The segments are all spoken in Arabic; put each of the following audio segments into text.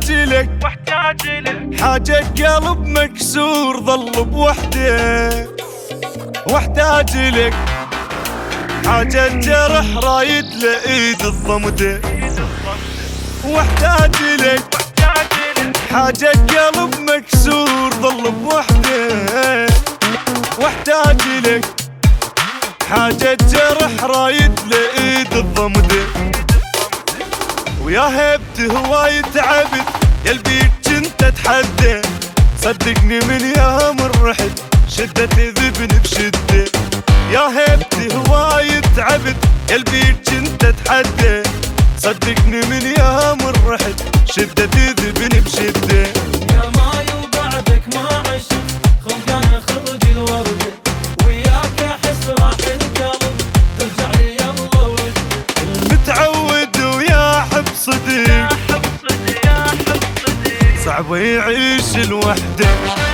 لك حاجة قلب مكسور ظل بوحده، واحتاج لك حاجة جرح رايد لإيد الضمده، واحتاج لك حاجة قلب مكسور ظل بوحده، واحتاج لك حاجة جرح رايد لإيد الضمده. ويا هيبت هواي تعبت قلبي كنت اتحدى، صدقني من يوم رحت شدة تذبني بشدة. يا هيبت هواي تعبت قلبي كنت اتحدى، صدقني من يوم رحت شدة تذبني بشدة. يا ماي وبعدك ما عشت خلقان خرج الوردة، وياك احس راح القلب ترجع لي يلا ودي. متعود ويا حب صديق صعب يعيش لوحده.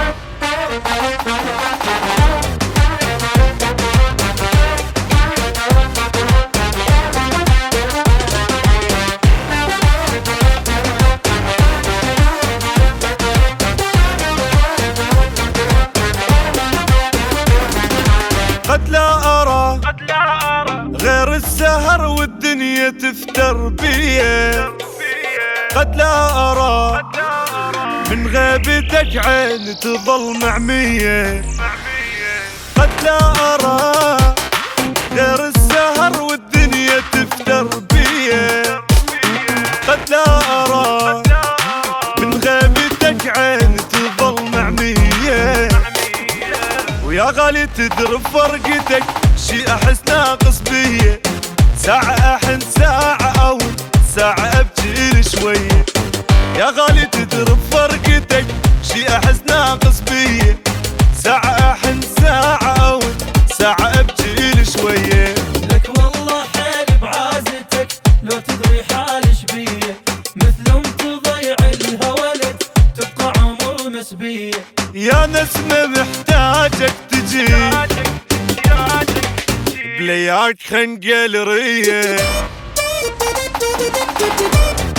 قد لا أرى غير السهر والدنيا تفتر بيه، قد لا أرى من غيبتك عين تظل معمية، قد لا أرى غير السهر والدنيا تفتر بيه، قد لا أرى من غيبتك عين تظل معمية. ويا غالي تدري بفرقتك شي احس ناقص بيه، ساعة احن ساعة او ساعة ابجي شوية. يا غالي تدري بفرقتك شي احس ناقص بيه، ساعة احن ساعة او ساعة ابجي شوية. لك والله حيل بعازتك لو تدري حالش بيه، مثل تضيع الهولد تبقى عمر مسبيه. يا نسمة محتاجك تجي بلياك خنقل ريه.